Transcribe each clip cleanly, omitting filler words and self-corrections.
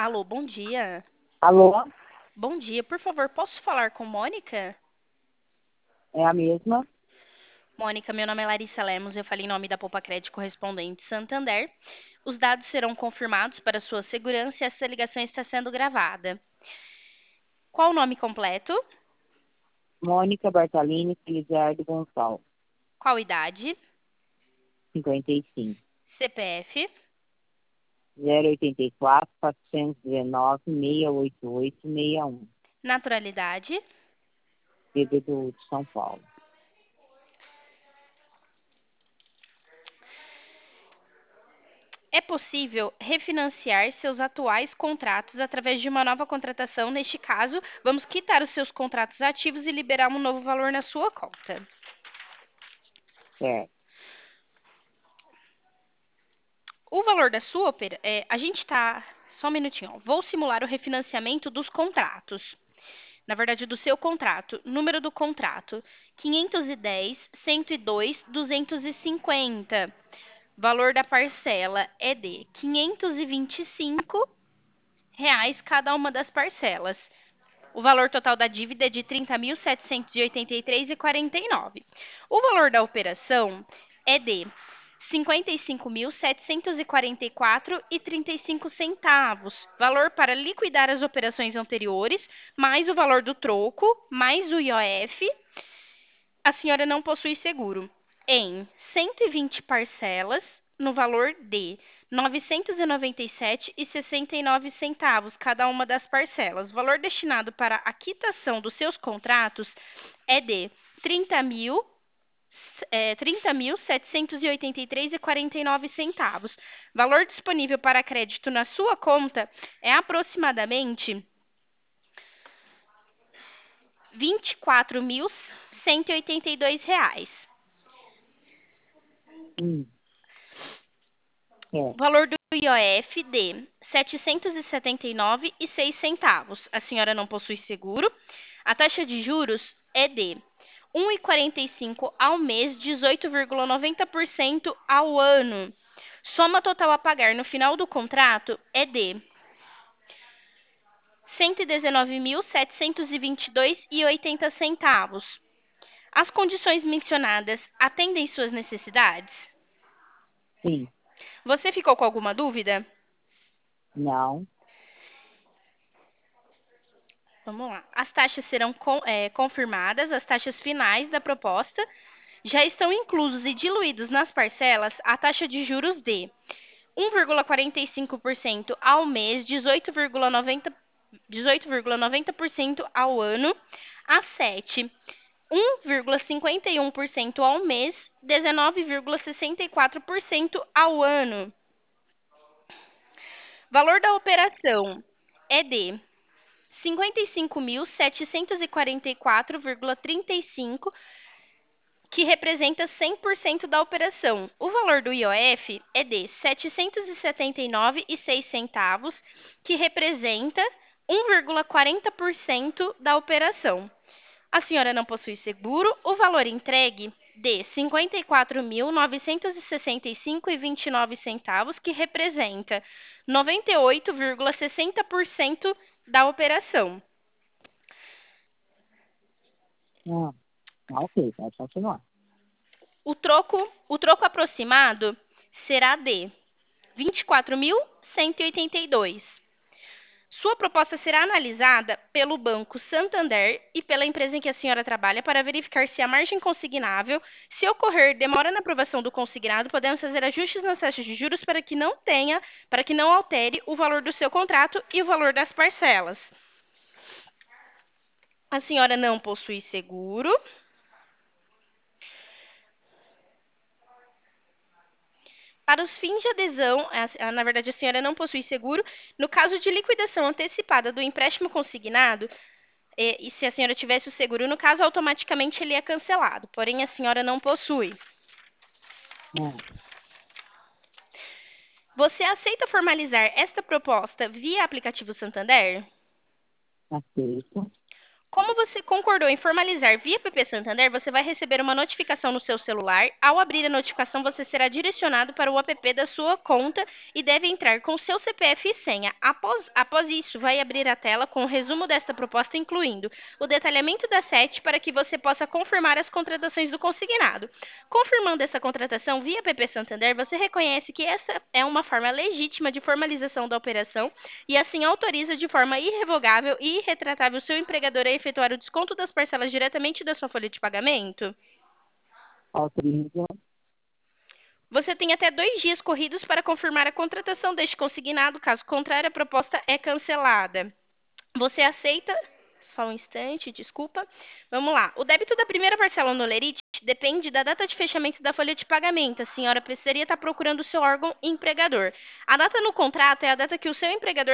Alô, bom dia. Alô, Bom dia, por favor, posso falar com Mônica? é a mesma? Mônica, meu nome é Larissa Lemos, eu falei em nome da Poupa Crédito Correspondente Santander. Os dados serão confirmados para sua segurança e essa ligação está sendo gravada. Qual o nome completo? Mônica Bartalini Felizardo Gonçalves, Qual idade? 55, CPF? 084 419 688 61, Naturalidade? de São Paulo. É possível refinanciar seus atuais contratos através de uma nova contratação. Neste caso, vamos quitar os seus contratos ativos e liberar um novo valor na sua conta. Certo, O valor da sua a gente está. Só um minutinho, ó. Vou simular o refinanciamento dos contratos. Na verdade, do seu contrato. Número do contrato: 510, 102, 250. Valor da parcela é de R$ 525 cada uma das parcelas. O valor total da dívida é de 30.783,49. O valor da operação é de 55.744,35. Valor para liquidar as operações anteriores, mais o valor do troco, mais o IOF. A senhora não possui seguro. Em 120 parcelas, no valor de R$ 997,69 cada uma das parcelas. O valor destinado para a quitação dos seus contratos é de 30.783,49. Valor disponível para crédito na sua conta é aproximadamente R$ 24.182. hum, é, Valor do IOF de R$ 779,06. A senhora não possui seguro. A taxa de juros é de 1,45 ao mês, 18,90% ao ano. Soma total a pagar no final do contrato é de R$ 119.722,80. As condições mencionadas atendem suas necessidades? sim, Você ficou com alguma dúvida? não, Vamos lá. As taxas serão confirmadas, as taxas finais da proposta já estão inclusos e diluídos nas parcelas a taxa de juros de 1,45% ao mês, 18,90% ao ano, a 7, 1,51% ao mês, 19,64% ao ano. Valor da operação é de 55.744,35, que representa 100% da operação. O valor do IOF é de R$ 779,06, que representa 1,40% da operação. A senhora não possui seguro. O valor entregue de R$ 54.965,29, que representa 98,60% da operação. ah, ok, pode continuar. O troco aproximado será de R$ 24.182. Sua proposta será analisada pelo Banco Santander e pela empresa em que a senhora trabalha para verificar se a margem consignável, se ocorrer demora na aprovação do consignado, podemos fazer ajustes nas taxas de juros para que não altere o valor do seu contrato e o valor das parcelas. A senhora não possui seguro. Para os fins de adesão, na verdade, a senhora não possui seguro. No caso de liquidação antecipada do empréstimo consignado, e se a senhora tivesse o seguro, no caso, automaticamente ele é cancelado. Porém, a senhora não possui. Ah, Você aceita formalizar esta proposta via aplicativo Santander? aceito, Como você concordou em formalizar via PP Santander, você vai receber uma notificação no seu celular. Ao abrir a notificação, você será direcionado para o app da sua conta e deve entrar com seu CPF e senha. Após isso, vai abrir a tela com o resumo desta proposta, incluindo o detalhamento da SET para que você possa confirmar as contratações do consignado. Confirmando essa contratação via PP Santander, você reconhece que essa é uma forma legítima de formalização da operação e assim autoriza de forma irrevogável e irretratável o seu empregador a efetuar o desconto das parcelas diretamente da sua folha de pagamento? Autorizo. Você tem até 2 dias corridos para confirmar a contratação deste consignado, caso contrário, a proposta é cancelada. Você aceita? Só um instante, desculpa. Vamos lá. O débito da primeira parcela no Lerite depende da data de fechamento da folha de pagamento. A senhora precisaria estar procurando o seu órgão empregador. A data no contrato é a data que o seu empregador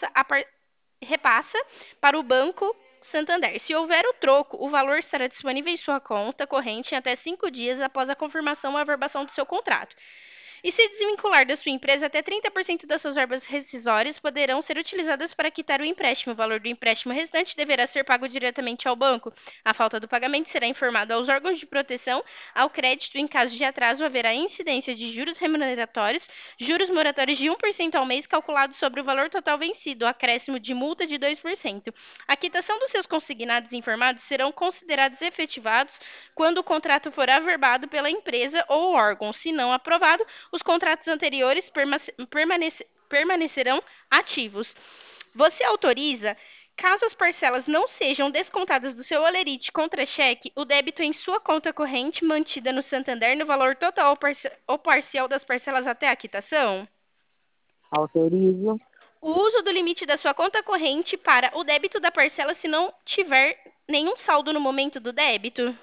repassa para o Banco Santander. Se houver o troco, o valor estará disponível em sua conta corrente em até 5 dias após a confirmação ou averbação do seu contrato. E se desvincular da sua empresa, até 30% das suas verbas rescisórias poderão ser utilizadas para quitar o empréstimo. O valor do empréstimo restante deverá ser pago diretamente ao banco. A falta do pagamento será informada aos órgãos de proteção ao crédito. Em caso de atraso, haverá incidência de juros remuneratórios, juros moratórios de 1% ao mês calculado sobre o valor total vencido, acréscimo de multa de 2%. A quitação dos seus consignados informados serão considerados efetivados quando o contrato for averbado pela empresa ou órgão. Se não aprovado, os contratos anteriores permanecerão ativos. Você autoriza, caso as parcelas não sejam descontadas do seu holerite contra cheque, o débito em sua conta corrente mantida no Santander no valor total ou parcial das parcelas até a quitação? Autorizo. O uso do limite da sua conta corrente para o débito da parcela se não tiver nenhum saldo no momento do débito?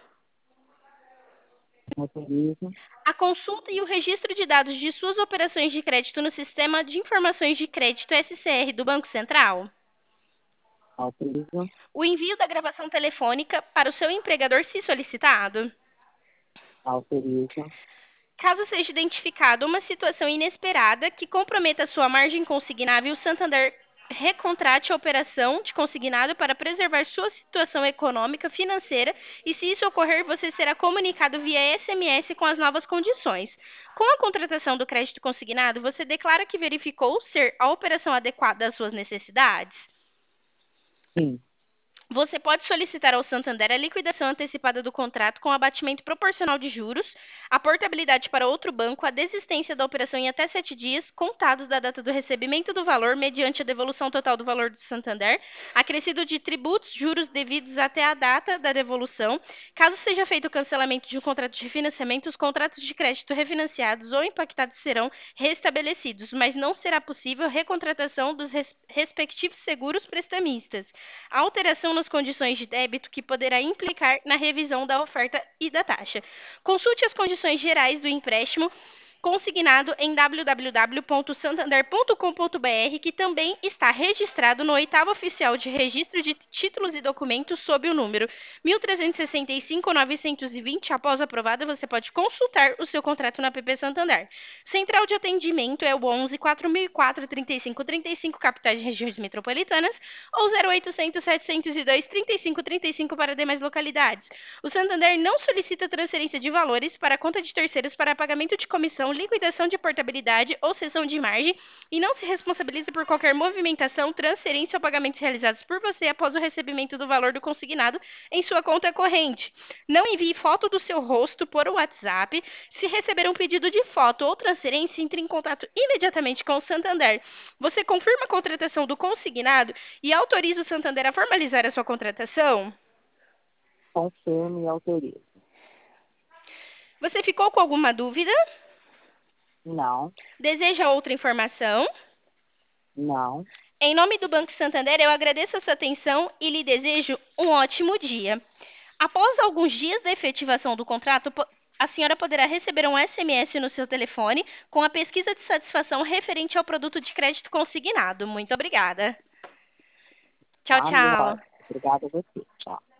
Autorizo. A consulta e o registro de dados de suas operações de crédito no Sistema de Informações de Crédito SCR do Banco Central. Autorizo. O envio da gravação telefônica para o seu empregador, se solicitado. Autorizo. Caso seja identificada uma situação inesperada que comprometa a sua margem consignável, o Santander recontrate a operação de consignado para preservar sua situação econômica, financeira, e se isso ocorrer, você será comunicado via SMS com as novas condições. Com a contratação do crédito consignado, você declara que verificou ser a operação adequada às suas necessidades? Sim. Você pode solicitar ao Santander a liquidação antecipada do contrato com abatimento proporcional de juros, a portabilidade para outro banco, a desistência da operação em até 7 dias, contados da data do recebimento do valor, mediante a devolução total do valor do Santander, acrescido de tributos, juros devidos até a data da devolução. Caso seja feito o cancelamento de um contrato de financiamento, os contratos de crédito refinanciados ou impactados serão restabelecidos, mas não será possível recontratação dos respectivos seguros prestamistas. A alteração nas condições de débito que poderá implicar na revisão da oferta e da taxa. Consulte as condições gerais do empréstimo consignado em www.santander.com.br, que também está registrado no oitavo oficial de registro de títulos e documentos sob o número 1365-920. Após aprovada, você pode consultar o seu contrato na PP Santander. Central de atendimento é o 11 4004 3535, capitais e regiões metropolitanas, ou 0800 702 3535 para demais localidades. O Santander não solicita transferência de valores para a conta de terceiros para pagamento de comissão, liquidação de portabilidade ou cessão de margem e não se responsabiliza por qualquer movimentação, transferência ou pagamentos realizados por você após o recebimento do valor do consignado em sua conta corrente. Não envie foto do seu rosto por WhatsApp. Se receber um pedido de foto ou transferência, entre em contato imediatamente com o Santander. Você confirma a contratação do consignado e autoriza o Santander a formalizar a sua contratação? Confirmo e autorizo. Você ficou com alguma dúvida? Não. Deseja outra informação? Não. Em nome do Banco Santander, eu agradeço a sua atenção e lhe desejo um ótimo dia. Após alguns dias da efetivação do contrato, a senhora poderá receber um SMS no seu telefone com a pesquisa de satisfação referente ao produto de crédito consignado. Muito obrigada. Tchau, Tá, tchau. melhor. Obrigada a você. Tchau.